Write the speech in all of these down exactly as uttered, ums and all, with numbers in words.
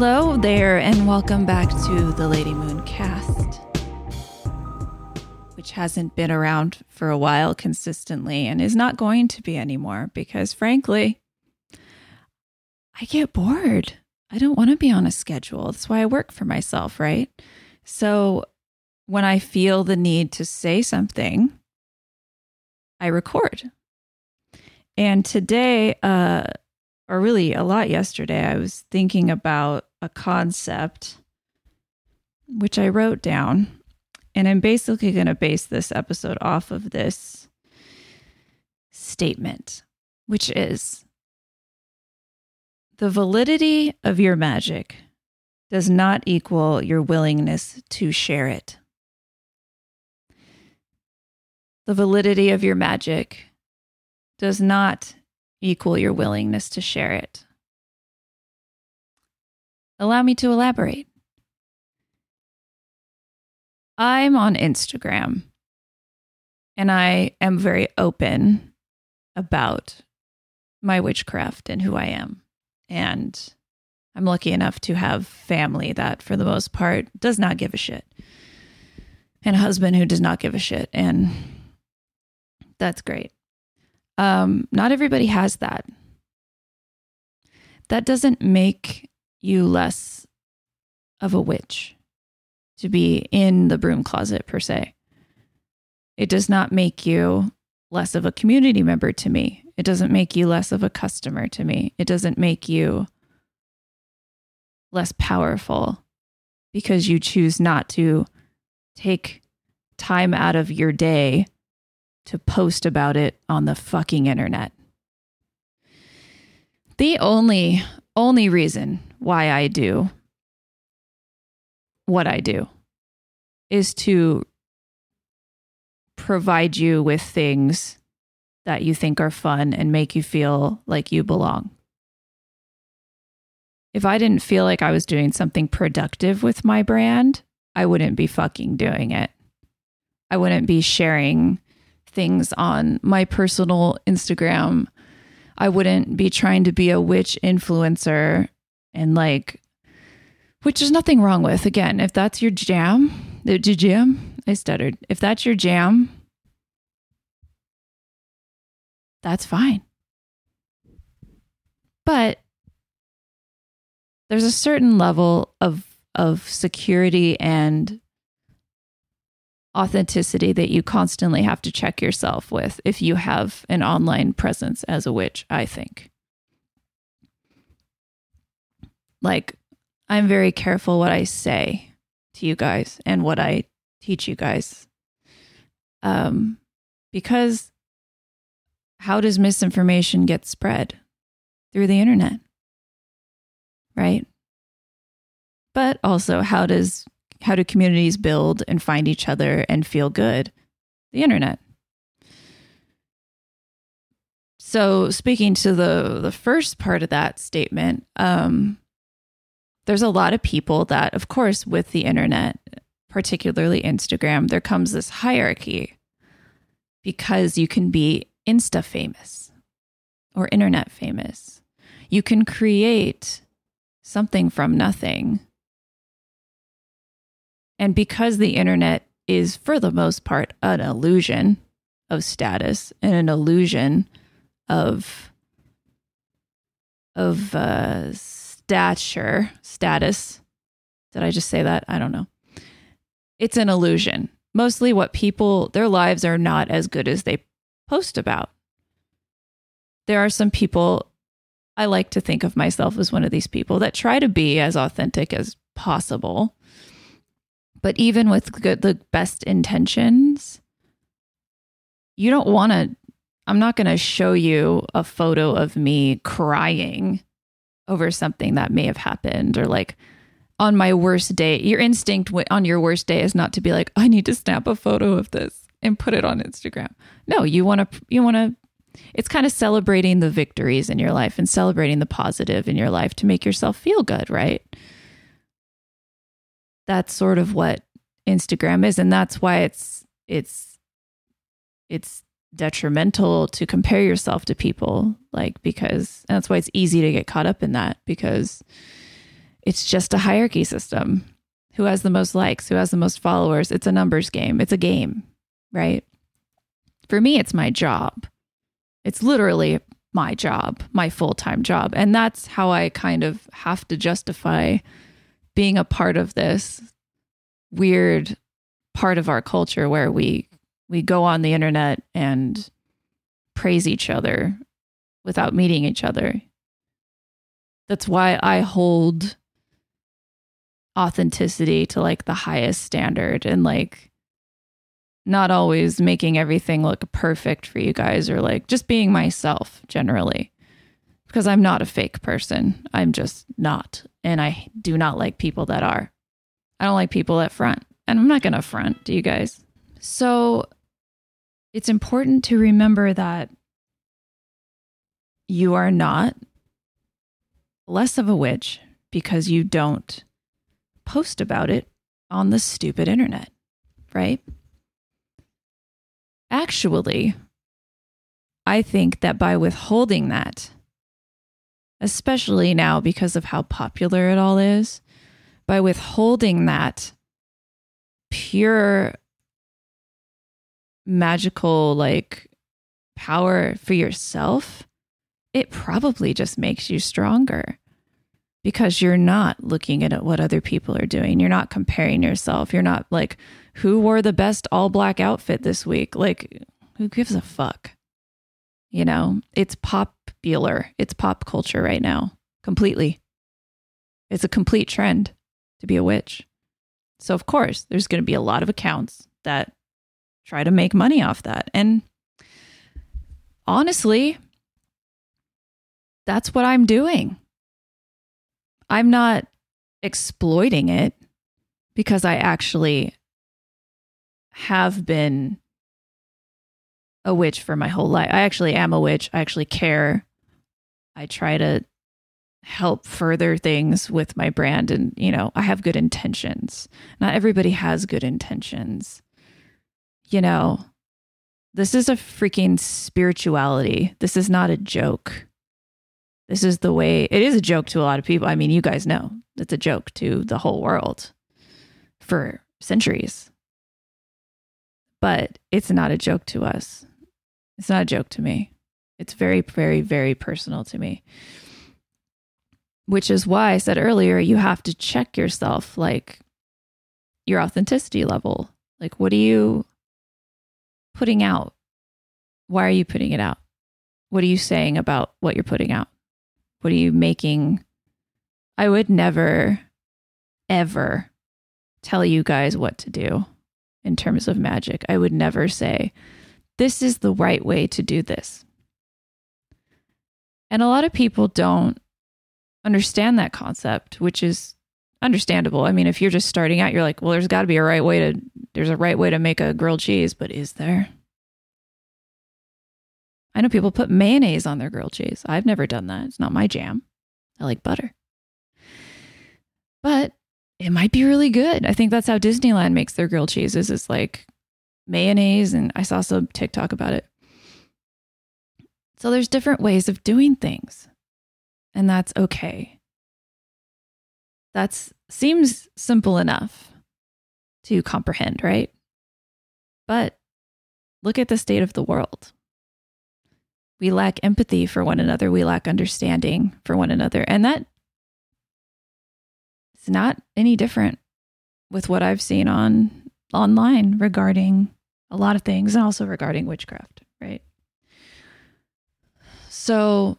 Hello there, and welcome back to the Lady Moon Cast, which hasn't been around for a while consistently and is not going to be anymore because, frankly, I get bored. I don't want to be on a schedule. That's why I work for myself, right? So when I feel the need to say something, I record. And today, uh, or really a lot yesterday, I was thinking about a concept which I wrote down. And I'm basically going to base this episode off of this statement, which is the validity of your magic does not equal your willingness to share it. The validity of your magic does not equal your willingness to share it. Allow me to elaborate. I'm on Instagram, and I am very open about my witchcraft and who I am. And I'm lucky enough to have family that, for the most part, does not give a shit. And a husband who does not give a shit. And that's great. Um, not everybody has that. That doesn't make you less of a witch to be in the broom closet, per se. It does not make you less of a community member to me. It doesn't make you less of a customer to me. It doesn't make you less powerful because you choose not to take time out of your day to post about it on the fucking internet. The only, only reason why I do what I do is to provide you with things that you think are fun and make you feel like you belong. If I didn't feel like I was doing something productive with my brand, I wouldn't be fucking doing it. I wouldn't be sharing things on my personal Instagram. I wouldn't be trying to be a witch influencer and like, which there's nothing wrong with. Again, if that's your jam, did you jam? I stuttered. If that's your jam, that's fine. But there's a certain level of of security and authenticity that you constantly have to check yourself with if you have an online presence as a witch, I think. Like, I'm very careful what I say to you guys and what I teach you guys. Um, because how does misinformation get spread? Through the internet, right? But also, how does how do communities build and find each other and feel good? The internet. So speaking to the, the first part of that statement, um, there's a lot of people that, of course, with the internet, particularly Instagram, there comes this hierarchy because you can be Insta famous or internet famous. You can create something from nothing. And because the internet is, for the most part, an illusion of status and an illusion of of uh, stature, status. Did I just say that? I don't know. It's an illusion. Mostly what people, their lives are not as good as they post about. There are some people, I like to think of myself as one of these people that try to be as authentic as possible. But even with good, the best intentions, you don't want to, I'm not going to show you a photo of me crying over something that may have happened, or like on my worst day. Your instinct on your worst day is not to be like, I need to snap a photo of this and put it on Instagram. No, you want to, you want to, it's kind of celebrating the victories in your life and celebrating the positive in your life to make yourself feel good, right? That's sort of what Instagram is. And that's why it's, it's, it's detrimental to compare yourself to people, like, because and that's why it's easy to get caught up in that, because It's just a hierarchy system. Who has the most likes? Who has the most followers? It's a numbers game. It's a game, right? For me, it's my job. It's literally my job, my full-time job. And that's how I kind of have to justify being a part of this weird part of our culture where we we go on the internet and praise each other without meeting each other. That's why I hold authenticity to like the highest standard, and like not always making everything look perfect for you guys, or like just being myself generally, because I'm not a fake person. I'm just not. And I do not like people that are. I don't like people that front, and I'm not going to front to you guys. So it's important to remember that you are not less of a witch because you don't post about it on the stupid internet, right? Actually, I think that by withholding that, especially now because of how popular it all is, by withholding that pure magical like power for yourself, it probably just makes you stronger, because you're not looking at what other people are doing. You're not comparing yourself. You're not like, who wore the best all black outfit this week? Like, who gives a fuck? You know, it's popular. It's pop culture right now. Completely. It's a complete trend to be a witch. So of course, there's going to be a lot of accounts that try to make money off that. And honestly, that's what I'm doing. I'm not exploiting it because I actually have been a witch for my whole life. I actually am a witch. I actually care. I try to help further things with my brand, and, you know, I have good intentions. Not everybody has good intentions. You know, this is a freaking spirituality. This is not a joke. This is the way, it is a joke to a lot of people. I mean, you guys know it's a joke to the whole world for centuries. But it's not a joke to us. It's not a joke to me. It's very, very, very personal to me. Which is why I said earlier, you have to check yourself, like your authenticity level. Like, what are you putting out? Why are you putting it out? What are you saying about what you're putting out? What are you making? I would never, ever tell you guys what to do in terms of magic. I would never say, this is the right way to do this. And a lot of people don't understand that concept, which is understandable. I mean, if you're just starting out, you're like, well, there's got to be a right way to, there's a right way to make a grilled cheese, but is there? I know people put mayonnaise on their grilled cheese. I've never done that. It's not my jam. I like butter. But it might be really good. I think that's how Disneyland makes their grilled cheeses. It's like mayonnaise, and I saw some TikTok about it. So there's different ways of doing things, and that's okay. That seems simple enough to comprehend, right? But look at the state of the world. We lack empathy for one another. We lack understanding for one another. And that is not any different with what I've seen on online regarding a lot of things, and also regarding witchcraft, right? So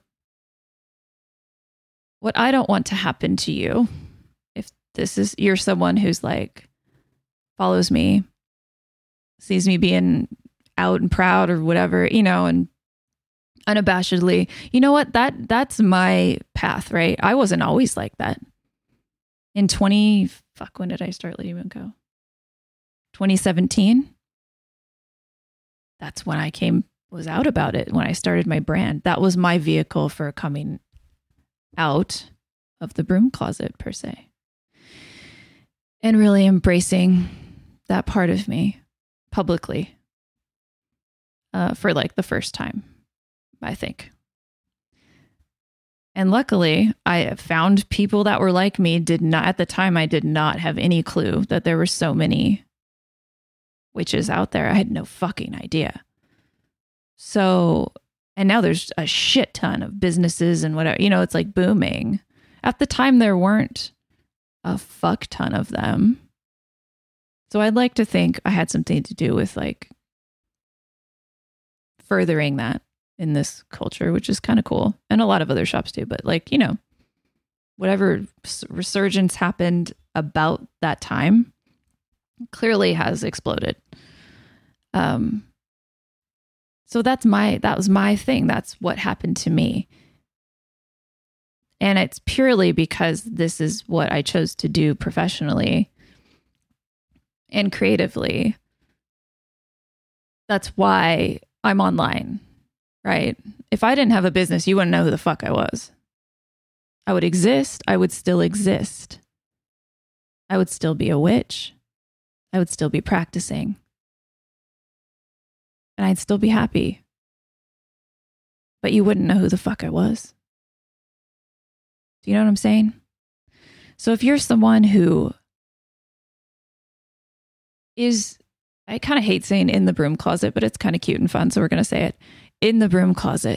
what I don't want to happen to you, if this is, you're someone who's like, follows me, sees me being out and proud or whatever, you know, and unabashedly, you know what, that that's my path, right? I wasn't always like that. In twenty, fuck, when did I start Lady Moon Co? twenty seventeen. That's when I came, was out about it, when I started my brand. That was my vehicle for coming out of the broom closet, per se. And really embracing that part of me publicly uh, for like the first time, I think. And luckily, I found people that were like me. Did not, at the time, I did not have any clue that there were so many witches out there. I had no fucking idea. So, and now there's a shit ton of businesses and whatever, you know, it's like booming. At the time, there weren't a fuck ton of them. So I'd like to think I had something to do with like furthering that in this culture, which is kind of cool. And a lot of other shops do, but like, you know, whatever resurgence happened about that time clearly has exploded. Um, so that's my, that was my thing. That's what happened to me. And it's purely because this is what I chose to do professionally and creatively. That's why I'm online. Right? If I didn't have a business, you wouldn't know who the fuck I was. I would exist. I would still exist. I would still be a witch. I would still be practicing. And I'd still be happy. But you wouldn't know who the fuck I was. Do you know what I'm saying? So if you're someone who is, I kind of hate saying in the broom closet, but it's kind of cute and fun, so we're going to say it. In the broom closet.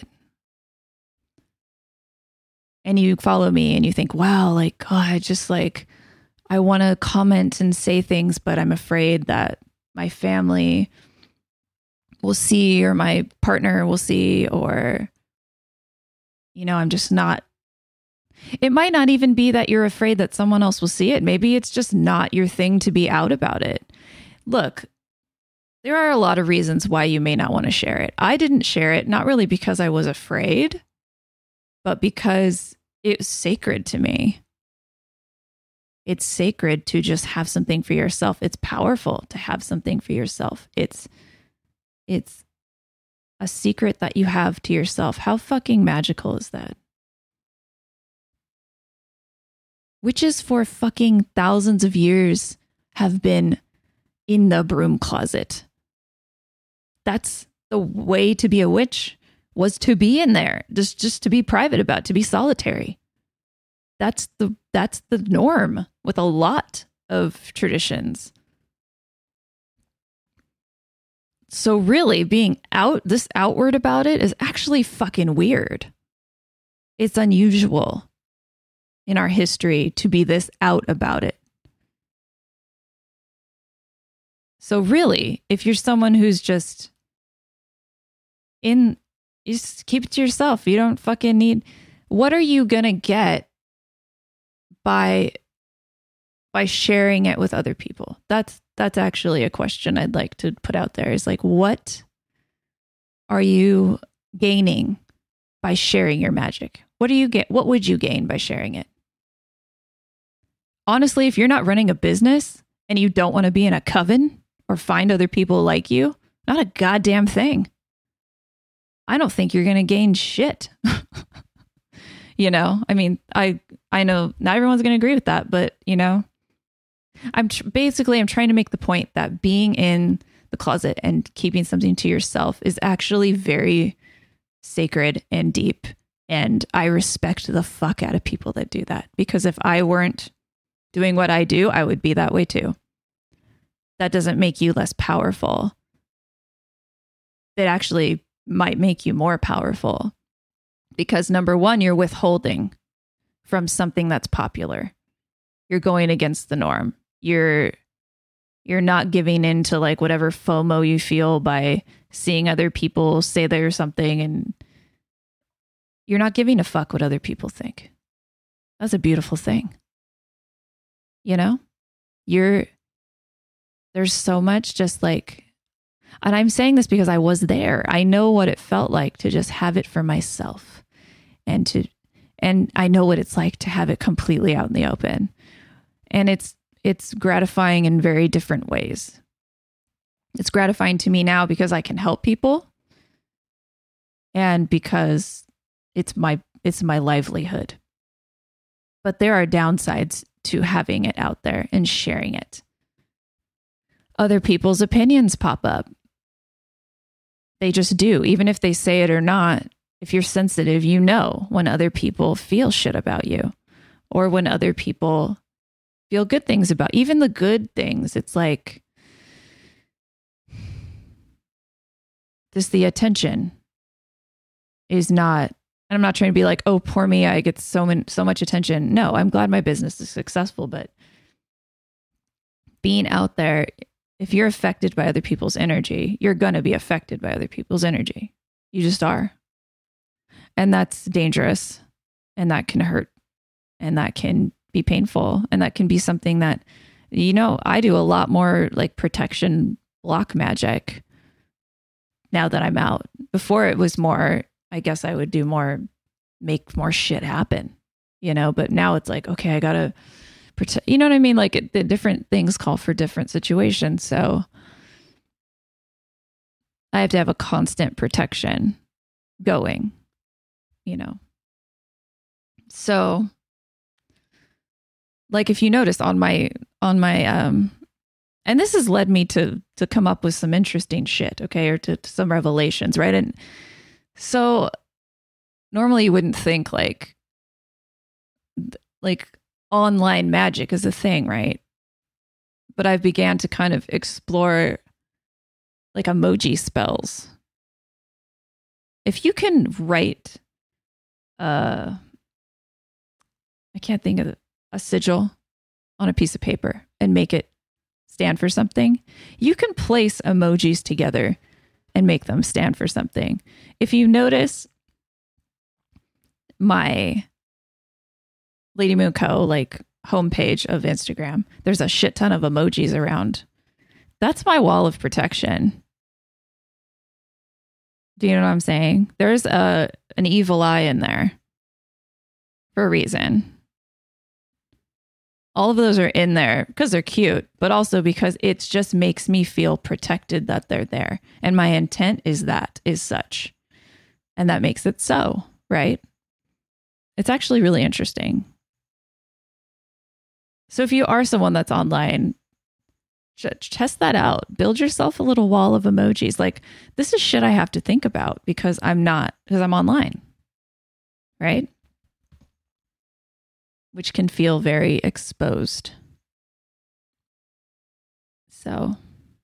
And you follow me and you think, wow, like, God, I just like, I want to comment and say things, but I'm afraid that my family will see, or my partner will see, or, you know, I'm just not, it might not even be that you're afraid that someone else will see it. Maybe it's just not your thing to be out about it. Look, there are a lot of reasons why you may not want to share it. I didn't share it, not really because I was afraid, but because it's sacred to me. It's sacred to just have something for yourself. It's powerful to have something for yourself. It's, it's a secret that you have to yourself. How fucking magical is that? Witches for fucking thousands of years have been in the broom closet. That's the way to be a witch, was to be in there, just, just to be private about, to be solitary. That's the, that's the norm with a lot of traditions. So really being out, this outward about it is actually fucking weird. It's unusual in our history to be this out about it. So really, if you're someone who's just in, you just keep it to yourself. You don't fucking need, what are you going to get by, by sharing it with other people? That's, that's actually a question I'd like to put out there, is like, what are you gaining by sharing your magic? What do you get? What would you gain by sharing it? Honestly, if you're not running a business and you don't want to be in a coven or find other people like you, not a goddamn thing. I don't think you're going to gain shit. You know, I mean, I, I know not everyone's going to agree with that, but you know, I'm tr- basically, I'm trying to make the point that being in the closet and keeping something to yourself is actually very sacred and deep. And I respect the fuck out of people that do that, because if I weren't doing what I do, I would be that way too. That doesn't make you less powerful. It actually might make you more powerful, because number one, you're withholding from something that's popular. You're going against the norm. You're, you're not giving in to like whatever FOMO you feel by seeing other people say there's something, and you're not giving a fuck what other people think. That's a beautiful thing. You know, you're, there's so much just like, and I'm saying this because I was there. I know what it felt like to just have it for myself, and to, and I know what it's like to have it completely out in the open. And it's, it's gratifying in very different ways. It's gratifying to me now because I can help people, and because it's my, it's my livelihood. But there are downsides to having it out there and sharing it. Other people's opinions pop up. They just do. Even if they say it or not, If you're sensitive, you know when other people feel shit about you or when other people feel good things about, even the good things. It's like, just the attention is not, and I'm not trying to be like, oh, poor me, I get so many, so much attention. No, I'm glad my business is successful, but being out there, if you're affected by other people's energy, you're going to be affected by other people's energy. You just are. And that's dangerous, and that can hurt, and that can be painful, and that can be something that, you know, I do a lot more like protection block magic now that I'm out. Before it was more, I guess I would do more, make more shit happen, you know, but now it's like, okay, I gotta protect, you know what I mean? Like it, the different things call for different situations. So I have to have a constant protection going, you know? So like, if you notice on my, on my, um, and this has led me to, to come up with some interesting shit. Okay. Or to, to some revelations. Right. And so normally you wouldn't think like, like online magic is a thing. Right. But I've began to kind of explore like emoji spells. If you can write, uh, I can't think of a sigil on a piece of paper and make it stand for something, you can place emojis together and make them stand for something. If you notice my Lady Moon Co. like homepage of Instagram, there's a shit ton of emojis around. That's my wall of protection. Do you know what I'm saying? There's a an evil eye in there for a reason. All of those are in there because they're cute, but also because it just makes me feel protected that they're there. And my intent is that, is such. And that makes it so, right? It's actually really interesting. So if you are someone that's online, test that out. Build yourself a little wall of emojis. Like, this is shit I have to think about because I'm not, because I'm online, right? Which can feel very exposed. So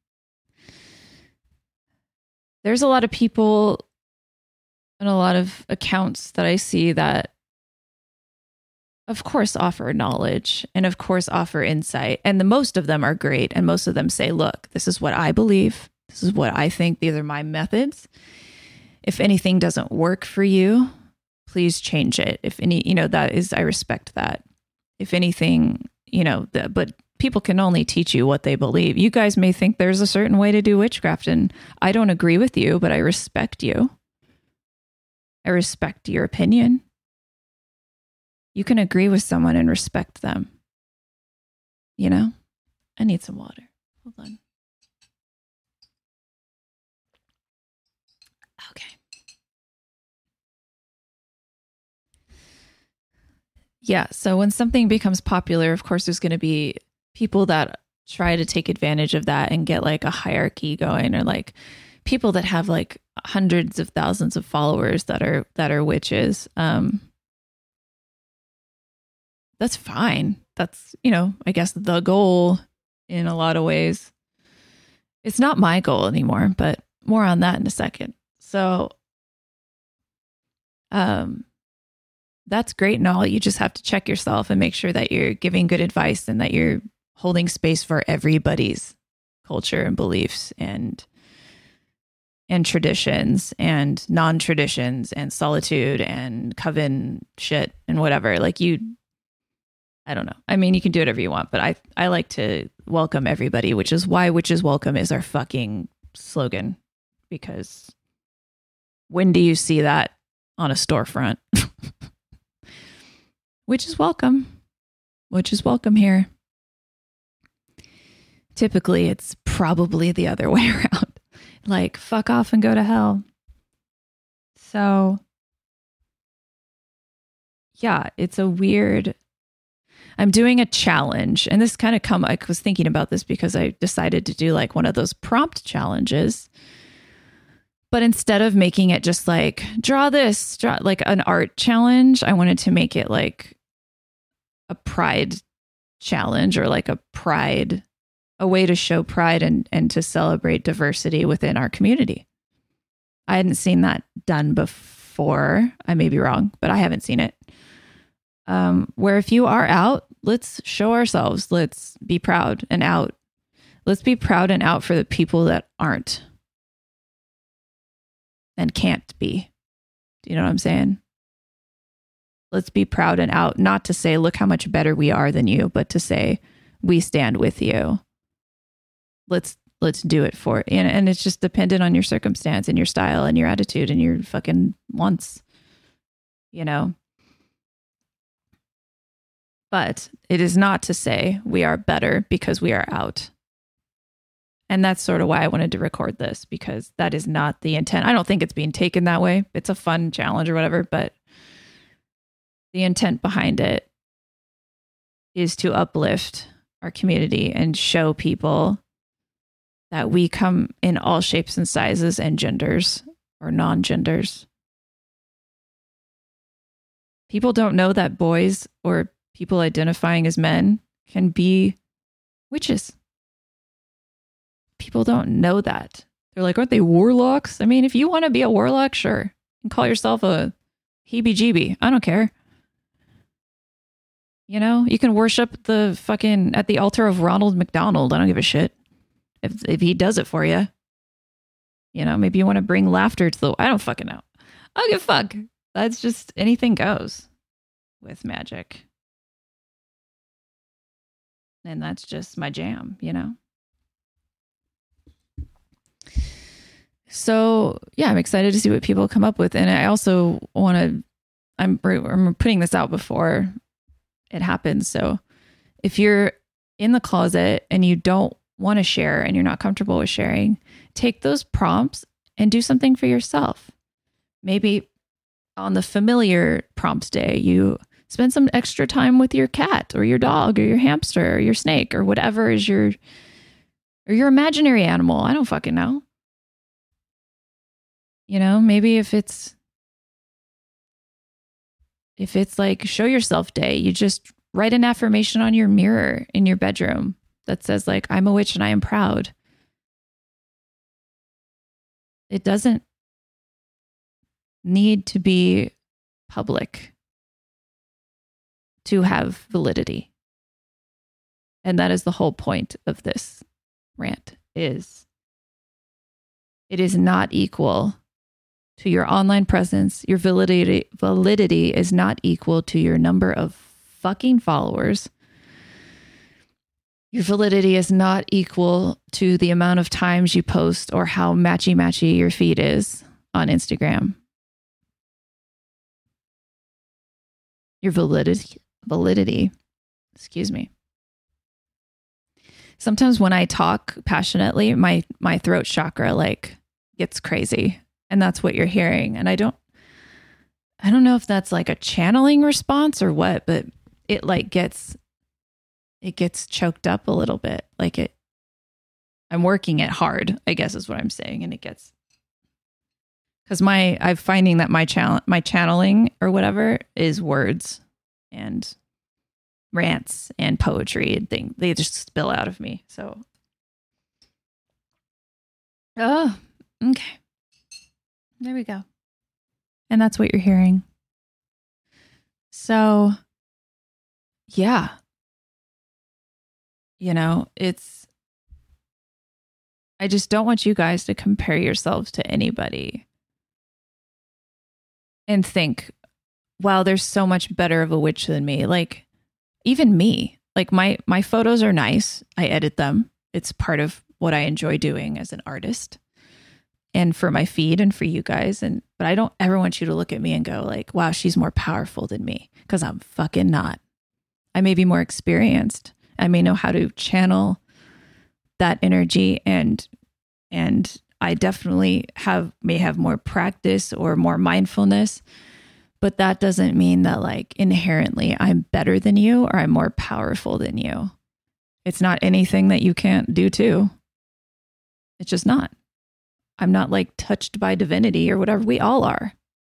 there's a lot of people and a lot of accounts that I see that, of course, offer knowledge and of course offer insight. And the most of them are great. And most of them say, look, this is what I believe. This is what I think. These are my methods. If anything doesn't work for you, please change it. If any, you know, that is, I respect that. If anything, you know, the, but people can only teach you what they believe. You guys may think there's a certain way to do witchcraft, and I don't agree with you, but I respect you. I respect your opinion. You can agree with someone and respect them. You know? I need some water. Hold on. Okay. Yeah. So when something becomes popular, of course, there's going to be people that try to take advantage of that and get like a hierarchy going, or like people that have like hundreds of thousands of followers that are, that are witches. Um, that's fine. That's, you know, I guess the goal in a lot of ways. It's not my goal anymore, but more on that in a second. So, um, that's great and all. You just have to check yourself and make sure that you're giving good advice and that you're holding space for everybody's culture and beliefs and and traditions and non-traditions and solitude and coven shit and whatever. Like you, I don't know. I mean, you can do whatever you want, but I, I like to welcome everybody, which is why Witches Welcome is our fucking slogan. Because when do you see that on a storefront? Which is welcome. Which is welcome here. Typically, it's probably the other way around. Like, fuck off and go to hell. So, yeah, it's a weird... I'm doing a challenge. And this kind of come... I was thinking about this because I decided to do like one of those prompt challenges. But instead of making it just like, draw this, draw like an art challenge, I wanted to make it like a pride challenge, or like a pride, a way to show pride and, and to celebrate diversity within our community. I hadn't seen that done before. I may be wrong, but I haven't seen it. Um, where if you are out, let's show ourselves. Let's be proud and out. Let's be proud and out for the people that aren't and can't be. Do you know what I'm saying? Let's be proud and out, not to say, look how much better we are than you, but to say, we stand with you. Let's let's do it for, and, and it's just dependent on your circumstance and your style and your attitude and your fucking wants, you know? But it is not to say we are better because we are out. And that's sort of why I wanted to record this, because that is not the intent. I don't think it's being taken that way. It's a fun challenge or whatever, but the intent behind it is to uplift our community and show people that we come in all shapes and sizes and genders or non-genders. People don't know that boys or people identifying as men can be witches. People don't know that. They're like, aren't they warlocks? I mean, if you want to be a warlock, sure. And call yourself a heebie-jeebie. I don't care. You know, you can worship the fucking at the altar of Ronald McDonald. I don't give a shit if if he does it for you. You know, maybe you want to bring laughter to the. I don't fucking know. I don't give a fuck. That's just anything goes with magic, and that's just my jam. You know. So yeah, I'm excited to see what people come up with, and I also want to. I'm I'm putting this out before it happens. So if you're in the closet and you don't want to share and you're not comfortable with sharing, take those prompts and do something for yourself. Maybe on the familiar prompt day, you spend some extra time with your cat or your dog or your hamster or your snake or whatever is your, or your imaginary animal. I don't fucking know. You know, maybe if it's, If it's like show yourself day, you just write an affirmation on your mirror in your bedroom that says like, I'm a witch and I am proud. It doesn't need to be public to have validity. And that is the whole point of this rant is it is not equal to your online presence. Your validity validity is not equal to your number of fucking followers. Your validity is not equal to the amount of times you post or how matchy matchy your feed is on Instagram. Your validity validity, excuse me. Sometimes when I talk passionately, my my throat chakra like gets crazy. And that's what you're hearing. And I don't, I don't know if that's like a channeling response or what, but it like gets, it gets choked up a little bit. Like it, I'm working it hard, I guess is what I'm saying. And it gets, cause my, I'm finding that my channel, my channeling or whatever is words and rants and poetry and things. They just spill out of me. So, oh, okay. There we go. And that's what you're hearing. So, yeah. You know, it's, I just don't want you guys to compare yourselves to anybody and think, wow, there's so much better of a witch than me. Like, even me, like my, my photos are nice. I edit them. It's part of what I enjoy doing as an artist. And for my feed and for you guys. And, but I don't ever want you to look at me and go like, wow, she's more powerful than me. Cause I'm fucking not. I may be more experienced. I may know how to channel that energy and, and I definitely have, may have more practice or more mindfulness, but that doesn't mean that like inherently I'm better than you or I'm more powerful than you. It's not anything that you can't do too. It's just not. I'm not like touched by divinity or whatever. We all are.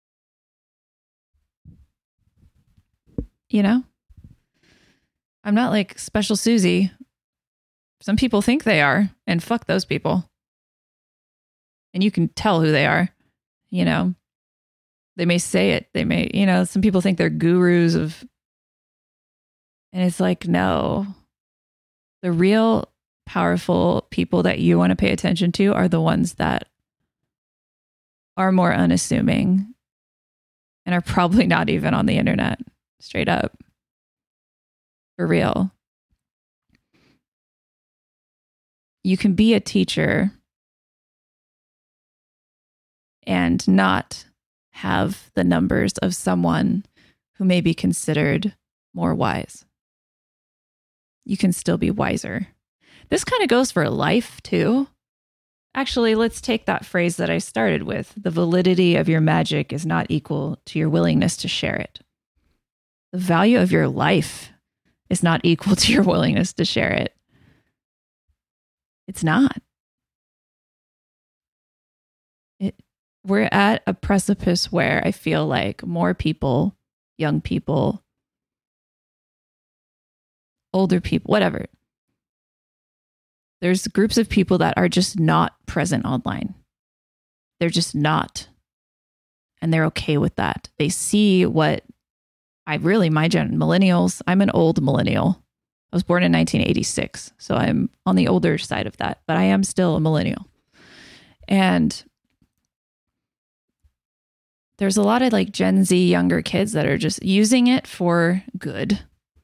You know? I'm not like Special Susie. Some people think they are, and fuck those people. And you can tell who they are, you know? They may say it. They may, you know, some people think they're gurus of, and it's like, no. The real powerful people that you want to pay attention to are the ones that are more unassuming and are probably not even on the internet, straight up. For real. You can be a teacher and not have the numbers of someone who may be considered more wise. You can still be wiser. This kind of goes for life too. Actually, let's take that phrase that I started with. The validity of your magic is not equal to your willingness to share it. The value of your life is not equal to your willingness to share it. It's not. It, we're at a precipice where I feel like more people, young people, older people, whatever. There's groups of people that are just not present online. They're just not. And they're okay with that. They see what I really, my gen, millennials, I'm an old millennial. I was born in nineteen eighty-six. So I'm on the older side of that, but I am still a millennial. And there's a lot of like Gen Z younger kids that are just using it for good.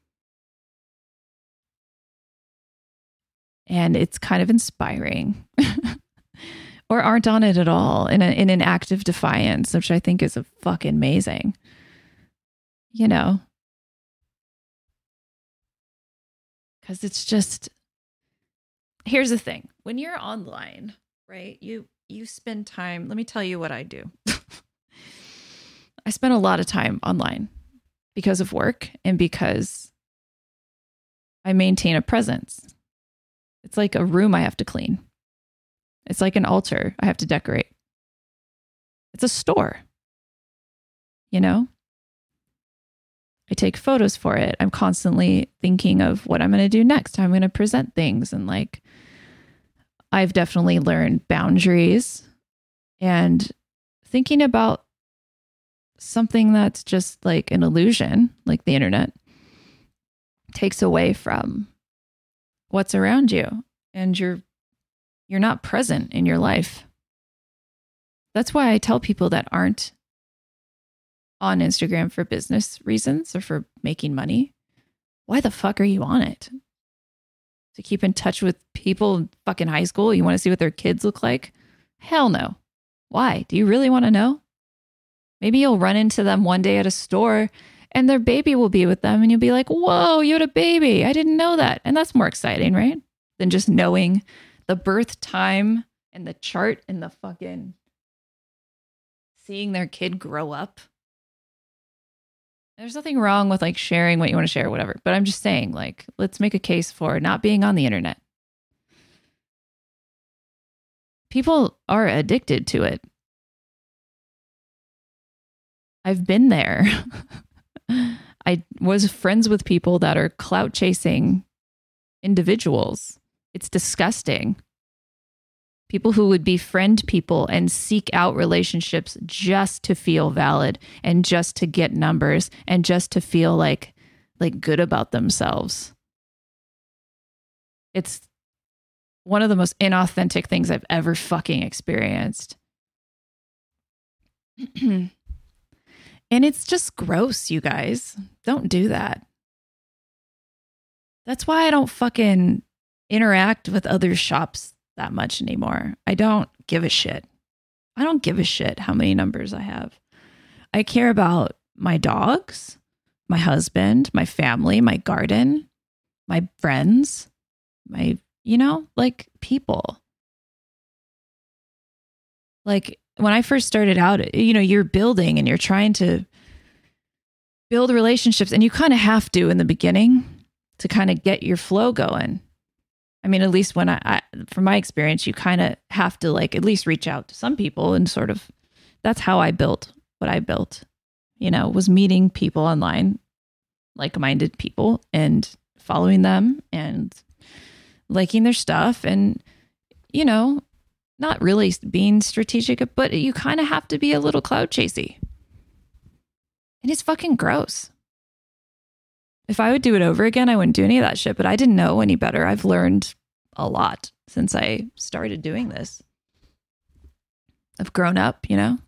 And it's kind of inspiring. Or aren't on it at all in, a, in an act of defiance, which I think is a fucking amazing. You know? Because it's just, here's the thing. When you're online, right, you you spend time, let me tell you what I do. I spend a lot of time online because of work and because I maintain a presence. It's like a room I have to clean. It's like an altar I have to decorate. It's a store. You know? I take photos for it. I'm constantly thinking of what I'm going to do next, how I'm going to present things. And like, I've definitely learned boundaries and thinking about something that's just like an illusion, like the internet, takes away from what's around you, and you're you're not present in your life. That's why I tell people that aren't on Instagram for business reasons or for making money, why the fuck are you on it? To keep in touch with people in fucking high school? You want to see what their kids look like? Hell no. Why? Do you really want to know? Maybe you'll run into them one day at a store and their baby will be with them and you'll be like, whoa, you had a baby. I didn't know that. And that's more exciting, right? Than just knowing the birth time and the chart and the fucking seeing their kid grow up. There's nothing wrong with like sharing what you want to share, whatever. But I'm just saying, like, let's make a case for not being on the internet. People are addicted to it. I've been there. I was friends with people that are clout chasing individuals. It's disgusting. People who would befriend people and seek out relationships just to feel valid and just to get numbers and just to feel like like good about themselves. It's one of the most inauthentic things I've ever fucking experienced. And it's just gross, you guys. Don't do that. That's why I don't fucking interact with other shops that much anymore. I don't give a shit. I don't give a shit how many numbers I have. I care about my dogs, my husband, my family, my garden, my friends, my, you know, like people. Like when I first started out, you know, you're building and you're trying to build relationships, and you kind of have to in the beginning to kind of get your flow going. I mean, at least when I, I from my experience, you kind of have to like at least reach out to some people and sort of, that's how I built what I built, you know, was meeting people online, like-minded people, and following them and liking their stuff and, you know, not really being strategic, but you kind of have to be a little cloud chasey. And it's fucking gross. If I would do it over again, I wouldn't do any of that shit, but I didn't know any better. I've learned a lot since I started doing this. I've grown up, you know?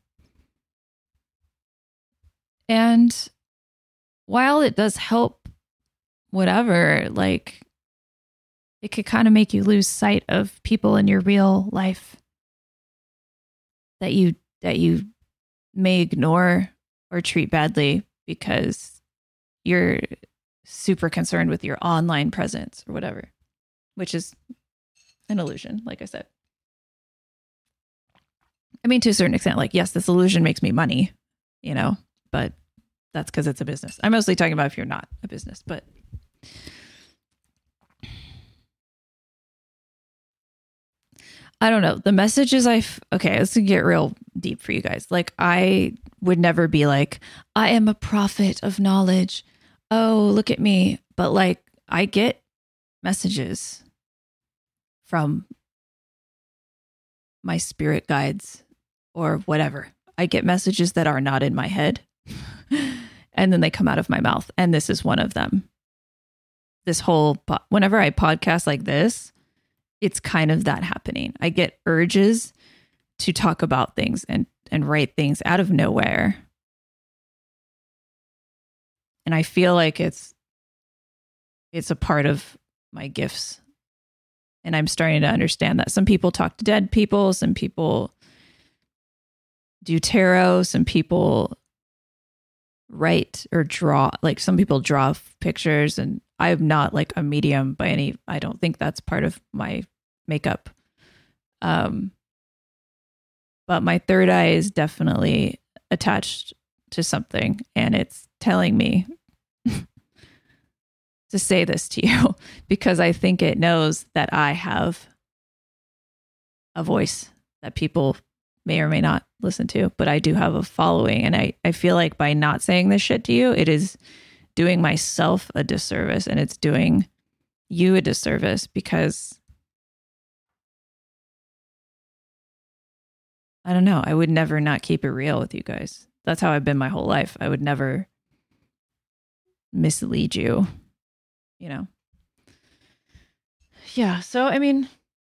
And while it does help, whatever, like, it could kind of make you lose sight of people in your real life that you that you may ignore or treat badly because you're super concerned with your online presence or whatever, which is an illusion, like I said. I mean, to a certain extent, like, yes, this illusion makes me money, you know, but that's because it's a business. I'm mostly talking about if you're not a business, but I don't know. The messages I, f- okay, let's get real deep for you guys. Like, I would never be like, I am a prophet of knowledge. Oh, look at me. But like, I get messages from my spirit guides or whatever. I get messages that are not in my head and then they come out of my mouth. And this is one of them. This whole, po- whenever I podcast like this, it's kind of that happening. I get urges to talk about things and, and write things out of nowhere. And I feel like it's, it's a part of my gifts. And I'm starting to understand that some people talk to dead people. Some people do tarot. Some people write or draw, like some people draw pictures, and I'm not like a medium by any, I don't think that's part of my makeup. Um, but my third eye is definitely attached to something, and it's telling me to say this to you because I think it knows that I have a voice that people may or may not listen to, but I do have a following. And I, I feel like by not saying this shit to you, it is doing myself a disservice, and it's doing you a disservice because I don't know. I would never not keep it real with you guys. That's how I've been my whole life. I would never mislead you, you know? Yeah. So, I mean,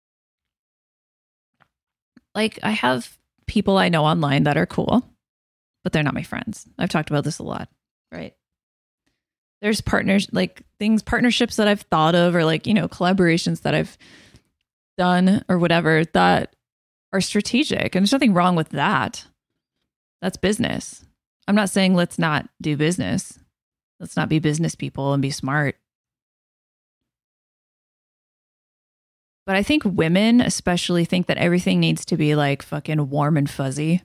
like, I have people I know online that are cool, but they're not my friends. I've talked about this a lot, right? There's partners, like things, partnerships that I've thought of, or like, you know, collaborations that I've done or whatever that are strategic. And there's nothing wrong with that. That's business. I'm not saying let's not do business. Let's not be business people and be smart. But I think women especially think that everything needs to be like fucking warm and fuzzy.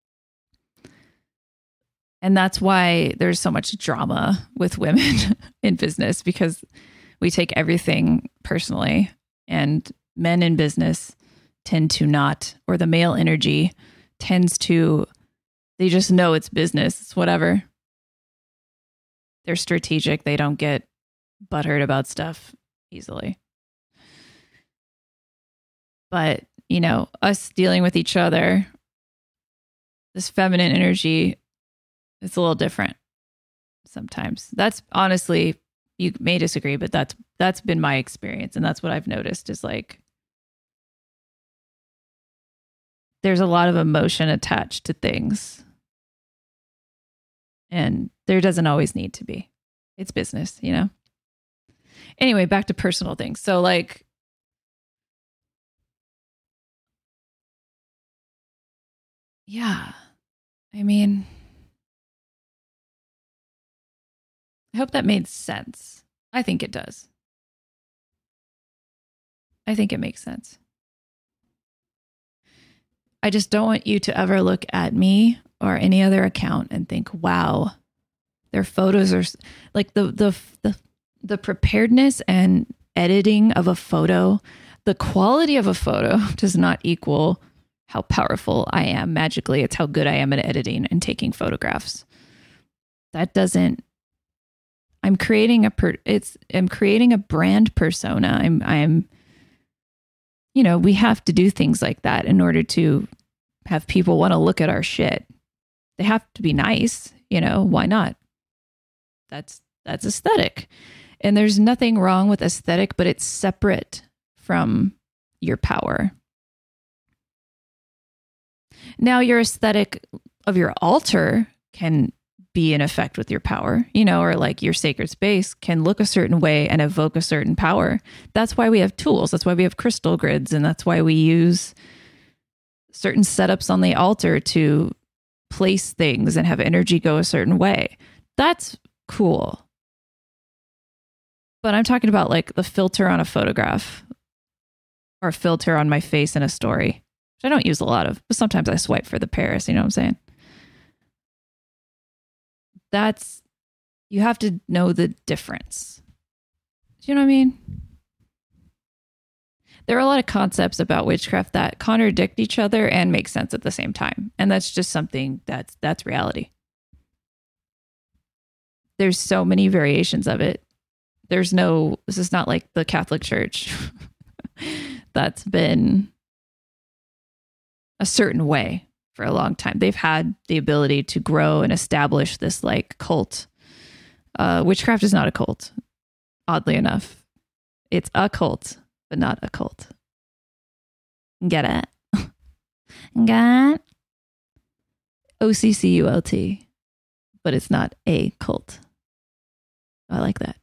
And that's why there's so much drama with women in business, because we take everything personally, and men in business tend to not, or the male energy tends to, they just know it's business. It's whatever. They're strategic. They don't get butthurt about stuff easily. But, you know, us dealing with each other, this feminine energy, it's a little different sometimes. That's honestly, you may disagree, but that's that's been my experience. And that's what I've noticed is like, there's a lot of emotion attached to things. And there doesn't always need to be. It's business, you know? Anyway, back to personal things. So like, yeah, I mean, I hope that made sense. I think it does. I think it makes sense. I just don't want you to ever look at me or any other account and think, wow, their photos are like the, the, the, the preparedness and, editing of a photo, the quality of a photo does not equal how powerful I am magically. It's how good I am at editing and taking photographs. That doesn't, I'm creating a, per, it's, I'm creating a brand persona. I'm, I'm, you know, we have to do things like that in order to have people want to look at our shit. They have to be nice, you know, why not? That's, that's aesthetic. And there's nothing wrong with aesthetic, but it's separate from your power. Now, your aesthetic of your altar can be in effect with your power, you know, or like your sacred space can look a certain way and evoke a certain power. That's why we have tools. That's why we have crystal grids. And that's why we use certain setups on the altar to place things and have energy go a certain way. That's cool. But I'm talking about like the filter on a photograph or filter on my face in a story, which I don't use a lot of, but sometimes I swipe for the Paris, you know what I'm saying? That's, you have to know the difference. Do you know what I mean? There are a lot of concepts about witchcraft that contradict each other and make sense at the same time. And that's just something that's, that's reality. There's so many variations of it. There's no, this is not like the Catholic Church that's been a certain way for a long time. They've had the ability to grow and establish this like cult. Uh, witchcraft is not a cult, oddly enough. It's a cult, but not a cult. Get it? Get it? O C C U L T, but it's not a cult. I like that.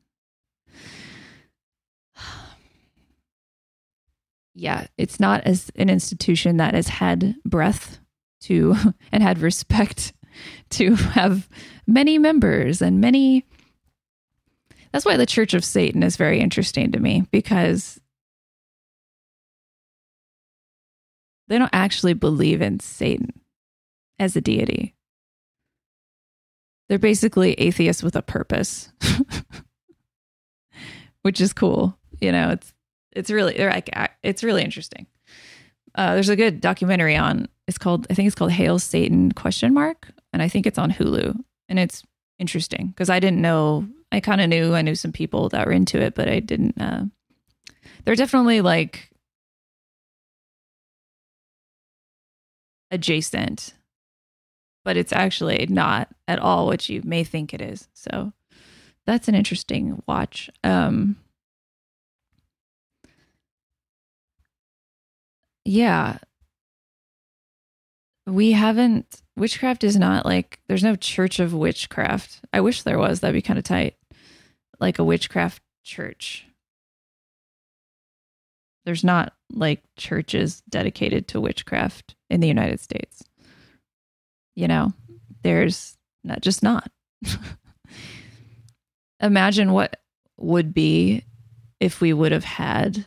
Yeah, it's not as an institution that has had breadth to and had respect to have many members and many. That's why the Church of Satan is very interesting to me, because they don't actually believe in Satan as a deity. They're basically atheists with a purpose, which is cool. You know, it's it's really they're like it's really interesting. Uh, there's a good documentary on. It's called I think it's called Hail Satan question mark, and I think it's on Hulu, and it's interesting because I didn't know. I kind of knew I knew some people that were into it, but I didn't. Uh, they're definitely like adjacent, but it's actually not at all what you may think it is. So that's an interesting watch. Um, yeah. We haven't, witchcraft is not like, there's no church of witchcraft. I wish there was, that'd be kind of tight. Like a witchcraft church. There's not like churches dedicated to witchcraft in the United States. You know, there's not just not. Imagine what would be if we would have had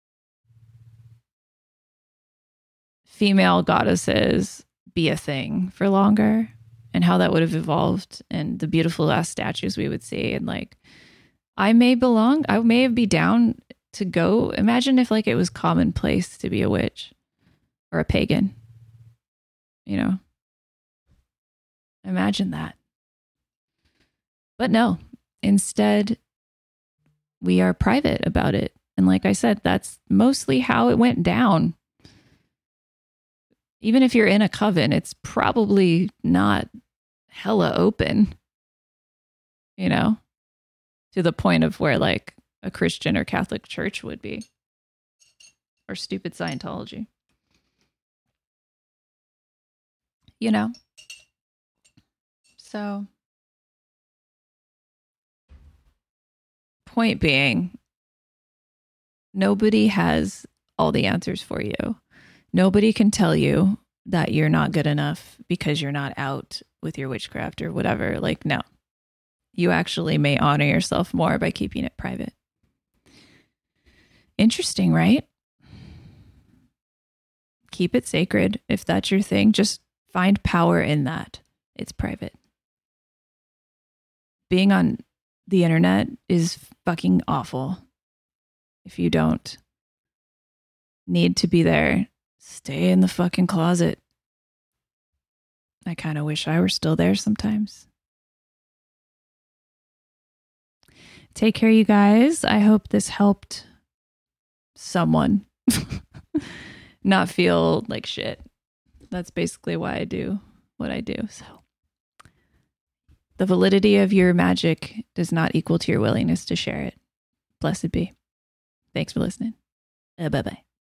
female goddesses be a thing for longer, and how that would have evolved, and the beautiful ass statues we would see. And like, I may belong, I may be down to go. Imagine if like it was commonplace to be a witch or a pagan, you know, imagine that. But no, instead we are private about it. And like I said, that's mostly how it went down. Even if you're in a coven, it's probably not hella open, you know, to the point of where like a Christian or Catholic church would be, or stupid Scientology, you know? So, point being, nobody has all the answers for you. Nobody can tell you that you're not good enough because you're not out with your witchcraft or whatever. Like, no, you actually may honor yourself more by keeping it private. Interesting, right? Keep it sacred. If that's your thing, just find power in that. It's private. Being on the internet is fucking awful. If you don't need to be there, stay in the fucking closet. I kind of wish I were still there sometimes. Take care, you guys. I hope this helped someone not feel like shit. That's basically why I do what I do. So the validity of your magic does not equal to your willingness to share it. Blessed be. Thanks for listening. Uh, bye-bye.